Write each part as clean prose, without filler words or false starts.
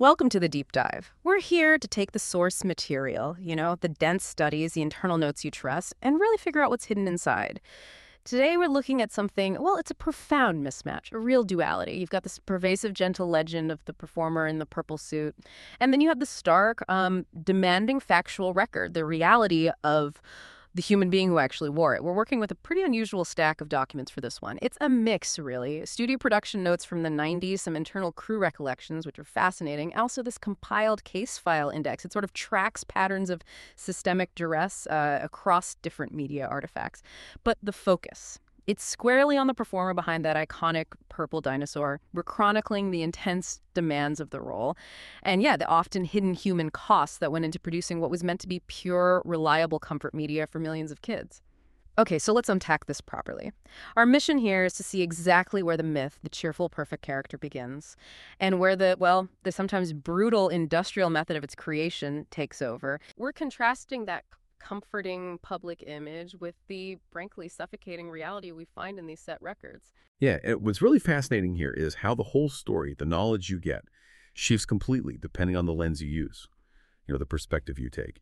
Welcome to the deep dive. We're here to take the source material, the dense studies, the internal notes you trust, and really figure out what's hidden inside. Today we're looking at something, well, it's a profound mismatch, a real duality. You've got this pervasive, gentle legend of the performer in the purple suit, and then you have the stark, demanding factual record, the reality of the human being who actually wore it. We're working with a pretty unusual stack of documents for this one. It's a mix, really. Studio production notes from the 90s, some internal crew recollections, which are fascinating. Also, this compiled case file index. It sort of tracks patterns of systemic duress across different media artifacts. But the focus. It's squarely on the performer behind that iconic purple dinosaur. We're chronicling the intense demands of the role. And yeah, the often hidden human costs that went into producing what was meant to be pure, reliable comfort media for millions of kids. Okay, so let's unpack this properly. Our mission here is to see exactly where the myth, the cheerful, perfect character begins, and where the sometimes brutal industrial method of its creation takes over. We're contrasting that comforting public image with the, frankly, suffocating reality we find in these set records. Yeah, and what's really fascinating here is how the whole story, the knowledge you get, shifts completely depending on the lens you use, the perspective you take.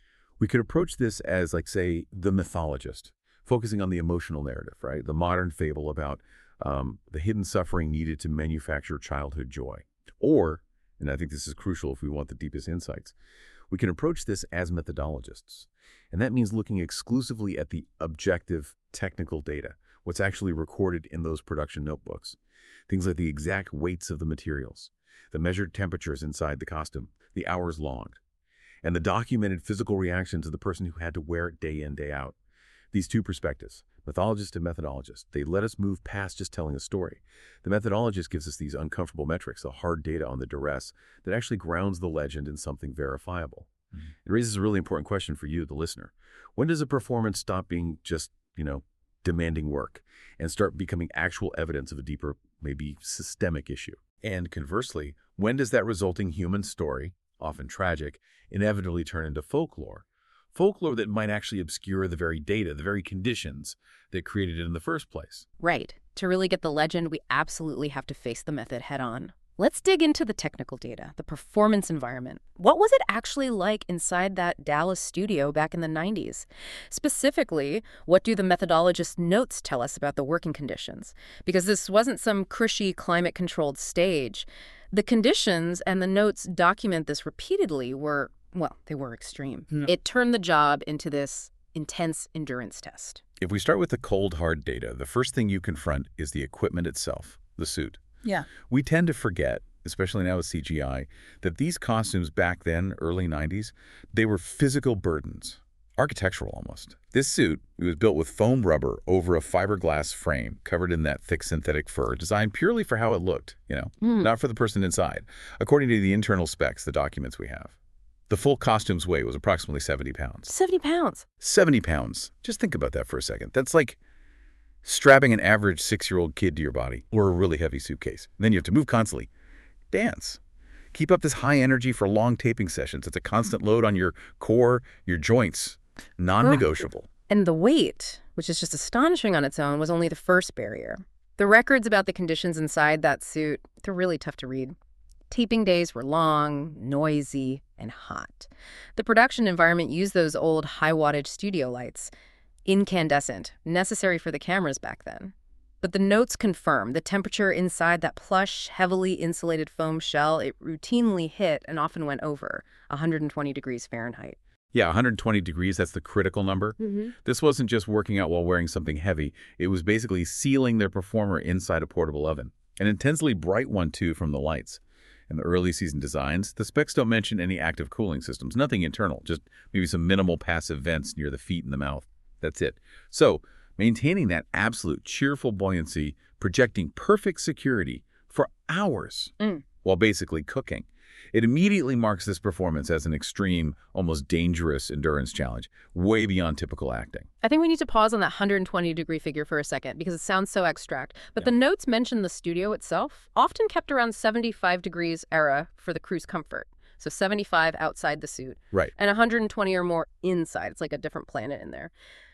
We could approach this as, like, say, the mythologist, focusing on the emotional narrative, right? The modern fable about the hidden suffering needed to manufacture childhood joy. Or, and I think this is crucial if we want the deepest insights, we can approach this as methodologists. And that means looking exclusively at the objective technical data, what's actually recorded in those production notebooks. Things like the exact weights of the materials, the measured temperatures inside the costume, the hours logged, and the documented physical reactions of the person who had to wear it day in, day out. These two perspectives, mythologist and methodologist, they let us move past just telling a story. The methodologist gives us these uncomfortable metrics, the hard data on the duress that actually grounds the legend in something verifiable. It raises a really important question for you, the listener. When does a performance stop being just, demanding work and start becoming actual evidence of a deeper, maybe systemic issue? And conversely, when does that resulting human story, often tragic, inevitably turn into folklore? Folklore that might actually obscure the very data, the very conditions that created it in the first place. Right. To really get the legend, we absolutely have to face the method head on. Let's dig into the technical data, the performance environment. What was it actually like inside that Dallas studio back in the 90s? Specifically, what do the methodologist notes tell us about the working conditions? Because this wasn't some cushy climate-controlled stage. The conditions and the notes document this repeatedly they were extreme. It turned the job into this intense endurance test. If we start with the cold, hard data, the first thing you confront is the equipment itself, the suit. Yeah. We tend to forget, especially now with CGI, that these costumes back then, early 90s, they were physical burdens, architectural almost. This suit, it was built with foam rubber over a fiberglass frame covered in that thick synthetic fur, designed purely for how it looked, not for the person inside, according to the internal specs, the documents we have. The full costume's weight was approximately 70 pounds. 70 pounds? 70 pounds. Just think about that for a second. That's like strapping an average 6-year-old kid to your body, or a really heavy suitcase. And then you have to move constantly. Dance. Keep up this high energy for long taping sessions. It's a constant load on your core, your joints. Non-negotiable. And the weight, which is just astonishing on its own, was only the first barrier. The records about the conditions inside that suit, they're really tough to read. Taping days were long, noisy, and hot. The production environment used those old high-wattage studio lights, incandescent, necessary for the cameras back then. But the notes confirm the temperature inside that plush, heavily insulated foam shell, it routinely hit and often went over 120 degrees Fahrenheit. Yeah, 120 degrees, that's the critical number. This wasn't just working out while wearing something heavy. It was basically sealing their performer inside a portable oven. An intensely bright one, too, from the lights. In the early season designs, the specs don't mention any active cooling systems, nothing internal, just maybe some minimal passive vents near the feet and the mouth. That's it. So, maintaining that absolute cheerful buoyancy, projecting perfect security for hours while basically cooking. It immediately marks this performance as an extreme, almost dangerous endurance challenge, way beyond typical acting. I think we need to pause on that 120-degree figure for a second because it sounds so abstract. But the notes mention the studio itself often kept around 75 degrees era for the crew's comfort. So 75 outside the suit. Right. And 120 or more inside. It's like a different planet in there.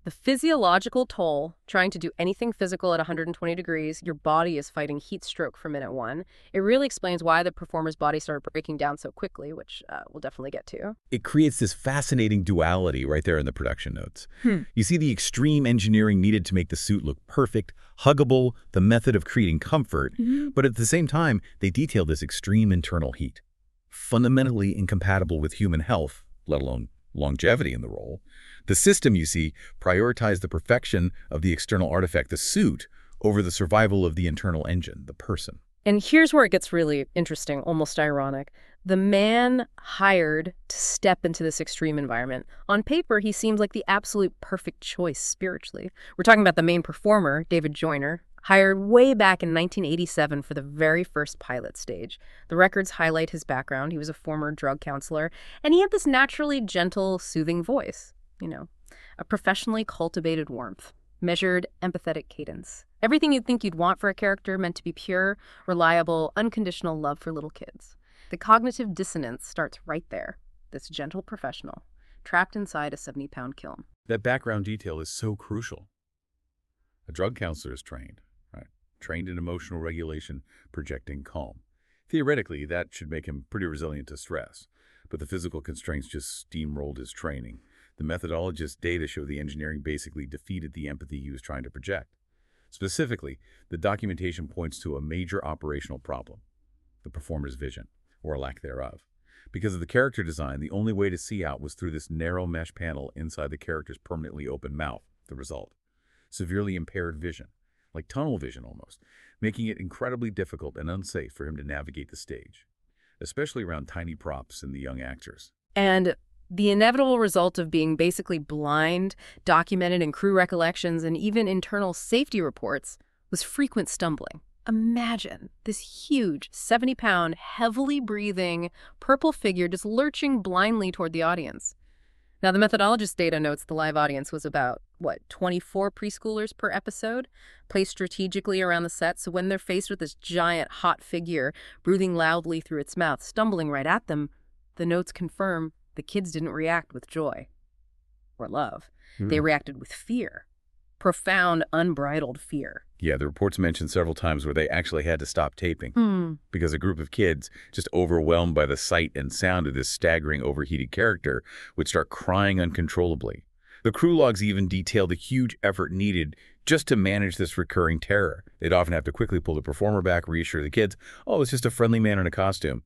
The physiological toll, trying to do anything physical at 120 degrees, your body is fighting heat stroke from minute one. It really explains why the performer's body started breaking down so quickly, which we'll definitely get to. It creates this fascinating duality right there in the production notes. Hmm. You see the extreme engineering needed to make the suit look perfect, huggable, the method of creating comfort, but at the same time, they detail this extreme internal heat. Fundamentally incompatible with human health, let alone longevity in the role. The system, you see, prioritized the perfection of the external artifact, the suit, over the survival of the internal engine, the person. And here's where it gets really interesting, almost ironic. The man hired to step into this extreme environment. On paper, he seems like the absolute perfect choice spiritually. We're talking about the main performer, David Joyner, hired way back in 1987 for the very first pilot stage. The records highlight his background. He was a former drug counselor, and he had this naturally gentle, soothing voice. A professionally cultivated warmth, measured, empathetic cadence. Everything you'd think you'd want for a character meant to be pure, reliable, unconditional love for little kids. The cognitive dissonance starts right there. This gentle professional, trapped inside a 70-pound kiln. That background detail is so crucial. A drug counselor is trained, right? Trained in emotional regulation, projecting calm. Theoretically, that should make him pretty resilient to stress, but the physical constraints just steamrolled his training. The methodologist's data show the engineering basically defeated the empathy he was trying to project. Specifically, the documentation points to a major operational problem, the performer's vision, or lack thereof. Because of the character design, the only way to see out was through this narrow mesh panel inside the character's permanently open mouth. The result: severely impaired vision, like tunnel vision almost, making it incredibly difficult and unsafe for him to navigate the stage, especially around tiny props and the young actors. And the inevitable result of being basically blind, documented in crew recollections and even internal safety reports, was frequent stumbling. Imagine this huge, 70-pound, heavily breathing, purple figure just lurching blindly toward the audience. Now, the methodologist's data notes the live audience was about, 24 preschoolers per episode, placed strategically around the set, so when they're faced with this giant, hot figure breathing loudly through its mouth, stumbling right at them, the notes confirm the kids didn't react with joy or love. They reacted with fear. Profound, unbridled fear. Yeah, the reports mentioned several times where they actually had to stop taping because a group of kids, just overwhelmed by the sight and sound of this staggering, overheated character, would start crying uncontrollably. The crew logs even detail the huge effort needed just to manage this recurring terror. They'd often have to quickly pull the performer back, reassure the kids, oh, it's just a friendly man in a costume.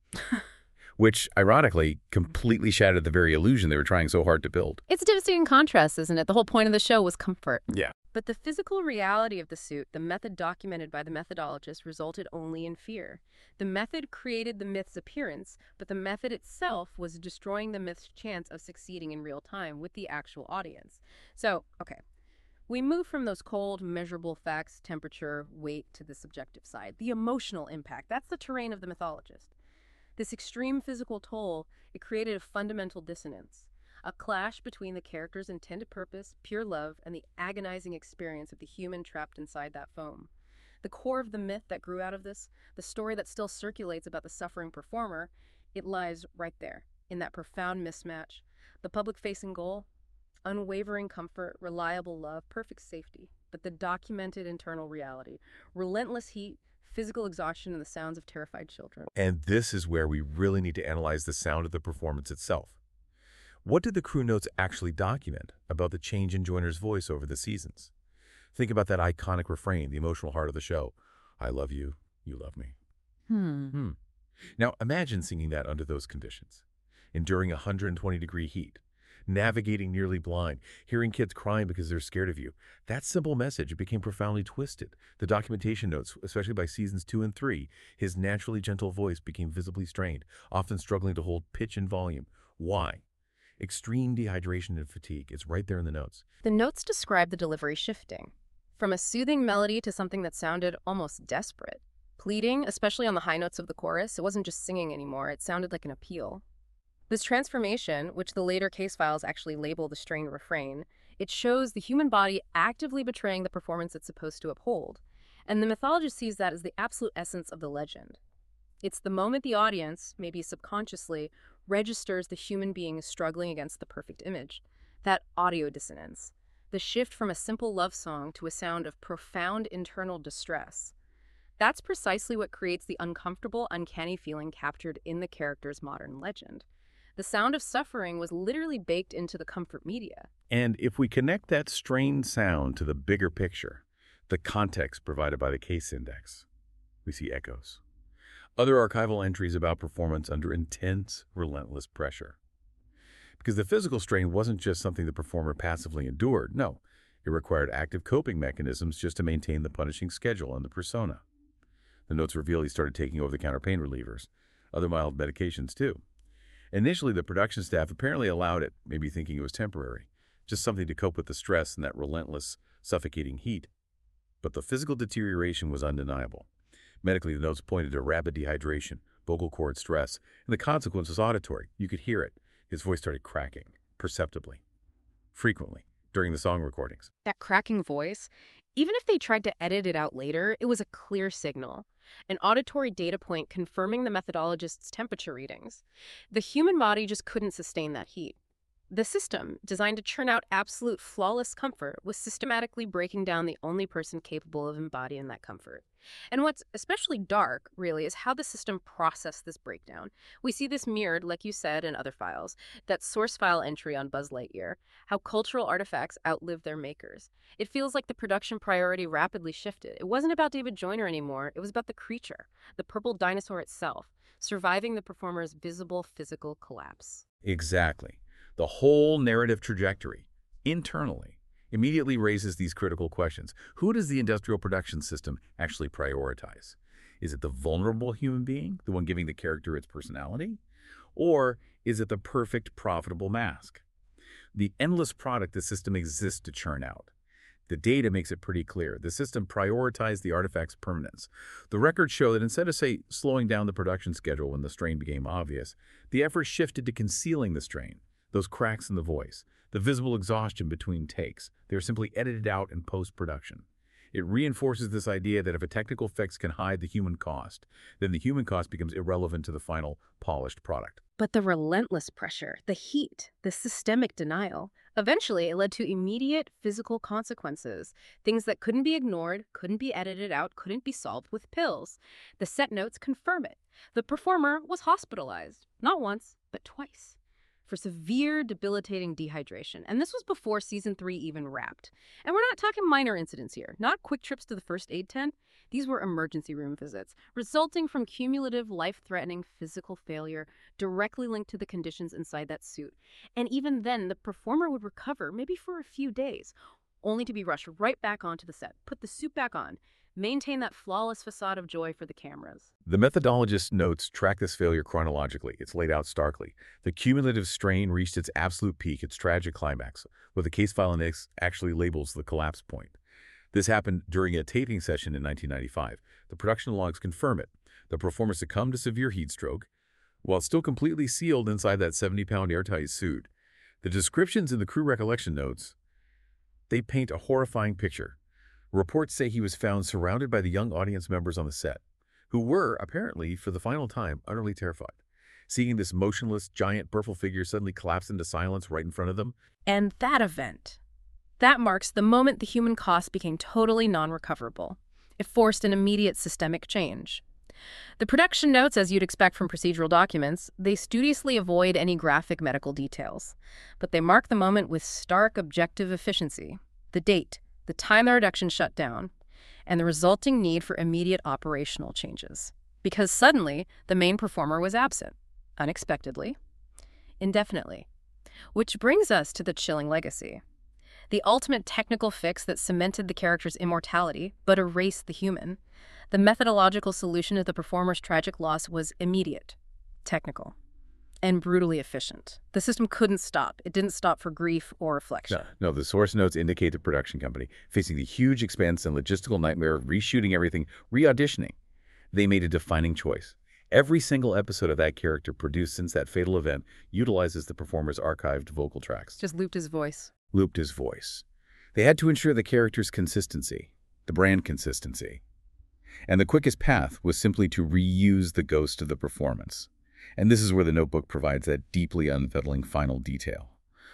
Which, ironically, completely shattered the very illusion they were trying so hard to build. It's a devastating contrast, isn't it? The whole point of the show was comfort. Yeah. But the physical reality of the suit, the method documented by the methodologist, resulted only in fear. The method created the myth's appearance, but the method itself was destroying the myth's chance of succeeding in real time with the actual audience. So, okay, we move from those cold, measurable facts, temperature, weight, to the subjective side, the emotional impact. That's the terrain of the mythologist. This extreme physical toll, it created a fundamental dissonance, a clash between the character's intended purpose, pure love, and the agonizing experience of the human trapped inside that foam. The core of the myth that grew out of this, the story that still circulates about the suffering performer, it lies right there, in that profound mismatch. The public-facing goal, unwavering comfort, reliable love, perfect safety, but the documented internal reality, relentless heat, physical exhaustion, and the sounds of terrified children. And this is where we really need to analyze the sound of the performance itself. What did the crew notes actually document about the change in Joyner's voice over the seasons? Think about that iconic refrain, the emotional heart of the show. I love you, you love me. Now imagine singing that under those conditions, enduring 120-degree heat, navigating nearly blind, hearing kids crying because they're scared of you. That simple message became profoundly twisted. The documentation notes, especially by seasons 2 and 3, his naturally gentle voice became visibly strained, often struggling to hold pitch and volume. Why? Extreme dehydration and fatigue. It's right there in the notes. The notes describe the delivery shifting, from a soothing melody to something that sounded almost desperate. Pleading, especially on the high notes of the chorus, it wasn't just singing anymore, it sounded like an appeal. This transformation, which the later case files actually label the strained refrain, it shows the human body actively betraying the performance it's supposed to uphold. And the mythologist sees that as the absolute essence of the legend. It's the moment the audience, maybe subconsciously, registers the human being struggling against the perfect image. That audio dissonance, the shift from a simple love song to a sound of profound internal distress. That's precisely what creates the uncomfortable, uncanny feeling captured in the character's modern legend. The sound of suffering was literally baked into the comfort media. And if we connect that strained sound to the bigger picture, the context provided by the case index, we see echoes. Other archival entries about performance under intense, relentless pressure. Because the physical strain wasn't just something the performer passively endured. No, it required active coping mechanisms just to maintain the punishing schedule and the persona. The notes reveal he started taking over-the-counter pain relievers, other mild medications too. Initially, the production staff apparently allowed it, maybe thinking it was temporary, just something to cope with the stress and that relentless, suffocating heat. But the physical deterioration was undeniable. Medically, the notes pointed to rapid dehydration, vocal cord stress, and the consequence was auditory. You could hear it. His voice started cracking, perceptibly, frequently, during the song recordings. That cracking voice, even if they tried to edit it out later, it was a clear signal, an auditory data point confirming the methodologist's temperature readings. The human body just couldn't sustain that heat. The system, designed to churn out absolute flawless comfort, was systematically breaking down the only person capable of embodying that comfort. And what's especially dark, really, is how the system processed this breakdown. We see this mirrored, like you said, in other files. That source file entry on Buzz Lightyear, how cultural artifacts outlive their makers. It feels like the production priority rapidly shifted. It wasn't about David Joyner anymore. It was about the creature, the purple dinosaur itself, surviving the performer's visible physical collapse. Exactly. The whole narrative trajectory, internally, immediately raises these critical questions. Who does the industrial production system actually prioritize? Is it the vulnerable human being, the one giving the character its personality? Or is it the perfect, profitable mask? The endless product the system exists to churn out. The data makes it pretty clear. The system prioritized the artifact's permanence. The records show that instead of, say, slowing down the production schedule when the strain became obvious, the effort shifted to concealing the strain. Those cracks in the voice, the visible exhaustion between takes, they're simply edited out in post-production. It reinforces this idea that if a technical fix can hide the human cost, then the human cost becomes irrelevant to the final, polished product. But the relentless pressure, the heat, the systemic denial, eventually it led to immediate physical consequences, things that couldn't be ignored, couldn't be edited out, couldn't be solved with pills. The set notes confirm it. The performer was hospitalized, not once, but twice, for severe, debilitating dehydration. And this was before season 3 even wrapped. And we're not talking minor incidents here, not quick trips to the first aid tent. These were emergency room visits, resulting from cumulative, life-threatening physical failure directly linked to the conditions inside that suit. And even then, the performer would recover, maybe for a few days, only to be rushed right back onto the set, put the suit back on, maintain that flawless facade of joy for the cameras. The methodologist's notes track this failure chronologically. It's laid out starkly. The cumulative strain reached its absolute peak, its tragic climax, what the case file index actually labels the collapse point. This happened during a taping session in 1995. The production logs confirm it. The performer succumbed to severe heat stroke, while still completely sealed inside that 70-pound airtight suit. The descriptions in the crew recollection notes, they paint a horrifying picture. Reports say he was found surrounded by the young audience members on the set, who were, apparently, for the final time, utterly terrified. Seeing this motionless, giant, purple figure suddenly collapse into silence right in front of them. And that event, that marks the moment the human cost became totally non-recoverable. It forced an immediate systemic change. The production notes, as you'd expect from procedural documents, they studiously avoid any graphic medical details. But they mark the moment with stark objective efficiency. The date, the time the reduction shut down, and the resulting need for immediate operational changes. Because suddenly, the main performer was absent, unexpectedly, indefinitely. Which brings us to the chilling legacy. The ultimate technical fix that cemented the character's immortality, but erased the human. The methodological solution to the performer's tragic loss was immediate, technical, and brutally efficient. The system couldn't stop. It didn't stop for grief or reflection. No, the source notes indicate the production company, facing the huge expense and logistical nightmare of reshooting everything, re-auditioning. They made a defining choice. Every single episode of that character produced since that fatal event utilizes the performer's archived vocal tracks. Just looped his voice. Looped his voice. They had to ensure the character's consistency, the brand consistency. And the quickest path was simply to reuse the ghost of the performance. And this is where the notebook provides that deeply unsettling final detail.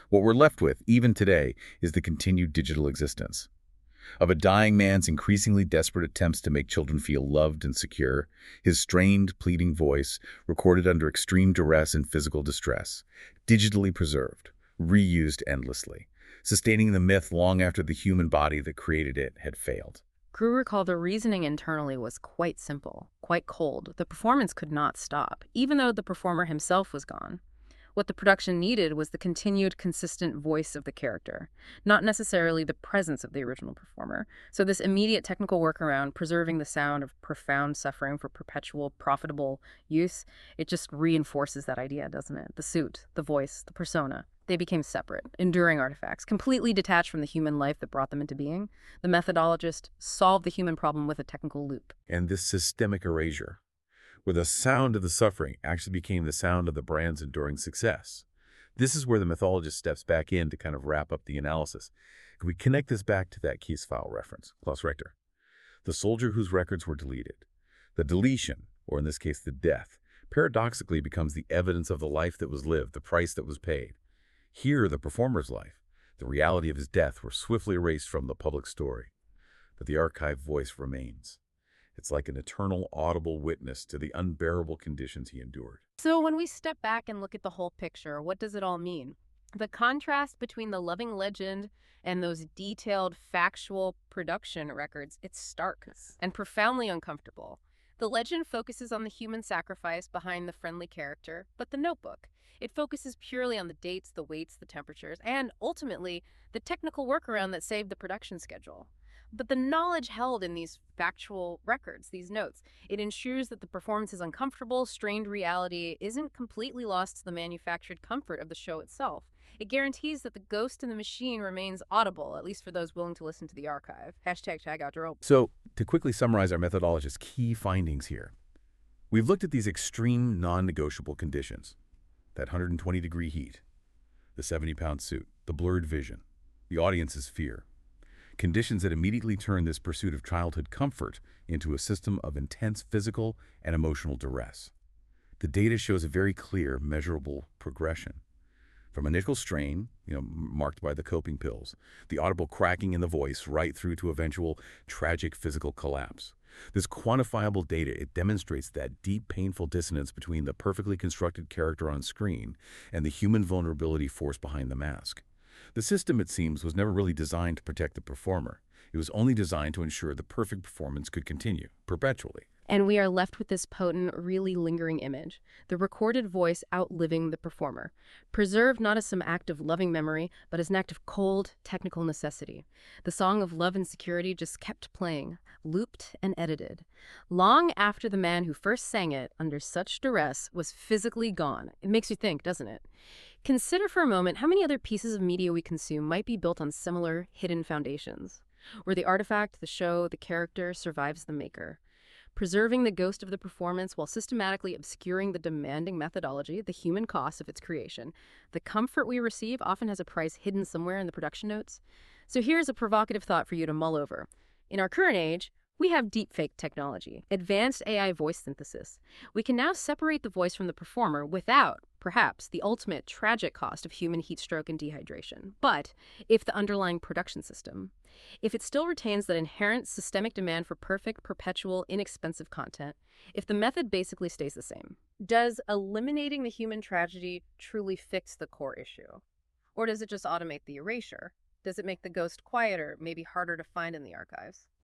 What we're left with, even today, is the continued digital existence of a dying man's increasingly desperate attempts to make children feel loved and secure, his strained, pleading voice, recorded under extreme duress and physical distress, digitally preserved, reused endlessly, sustaining the myth long after the human body that created it had failed. Crew recalled the reasoning internally was quite simple, quite cold. The performance could not stop, even though the performer himself was gone. What the production needed was the continued, consistent voice of the character, not necessarily the presence of the original performer. So this immediate technical workaround, preserving the sound of profound suffering for perpetual, profitable use, it just reinforces that idea, doesn't it? The suit, the voice, the persona. They became separate, enduring artifacts, completely detached from the human life that brought them into being. The methodologist solved the human problem with a technical loop. And this systemic erasure, where the sound of the suffering actually became the sound of the brand's enduring success. This is where the mythologist steps back in to kind of wrap up the analysis. We connect this back to that Keith's file reference, Klaus Richter, the soldier whose records were deleted. The deletion, or in this case the death, paradoxically becomes the evidence of the life that was lived, the price that was paid. Here, the performer's life, the reality of his death, were swiftly erased from the public story. But the archived voice remains. It's like an eternal, audible witness to the unbearable conditions he endured. So when we step back and look at the whole picture, what does it all mean? The contrast between the loving legend and those detailed, factual production records, it's stark and profoundly uncomfortable. The legend focuses on the human sacrifice behind the friendly character, but the notebook, it focuses purely on the dates, the weights, the temperatures, and ultimately, the technical workaround that saved the production schedule. But the knowledge held in these factual records, these notes, it ensures that the performance is uncomfortable, strained reality isn't completely lost to the manufactured comfort of the show itself. It guarantees that the ghost in the machine remains audible, at least for those willing to listen to the archive. Hashtag tag out Jerome. So, to quickly summarize our methodologist's key findings here, we've looked at these extreme non-negotiable conditions: that 120-degree heat, the 70-pound suit, the blurred vision, the audience's fear. Conditions that immediately turn this pursuit of childhood comfort into a system of intense physical and emotional duress. The data shows a very clear, measurable progression. From initial strain, marked by the coping pills, the audible cracking in the voice, right through to eventual tragic physical collapse. This quantifiable data, it demonstrates that deep, painful dissonance between the perfectly constructed character on screen and the human vulnerability force behind the mask. The system, it seems, was never really designed to protect the performer. It was only designed to ensure the perfect performance could continue, perpetually. And we are left with this potent, really lingering image, the recorded voice outliving the performer, preserved not as some act of loving memory, but as an act of cold, technical necessity. The song of love and security just kept playing, looped and edited, long after the man who first sang it, under such duress, was physically gone. It makes you think, doesn't it? Consider for a moment how many other pieces of media we consume might be built on similar, hidden foundations, where the artifact, the show, the character survives the maker, preserving the ghost of the performance while systematically obscuring the demanding methodology, the human cost of its creation. The comfort we receive often has a price hidden somewhere in the production notes. So here's a provocative thought for you to mull over. In our current age, we have deepfake technology, advanced AI voice synthesis. We can now separate the voice from the performer without, perhaps, the ultimate tragic cost of human heat stroke and dehydration. But if the underlying production system, if it still retains that inherent systemic demand for perfect, perpetual, inexpensive content, if the method basically stays the same, does eliminating the human tragedy truly fix the core issue? Or does it just automate the erasure? Does it make the ghost quieter, maybe harder to find in the archives?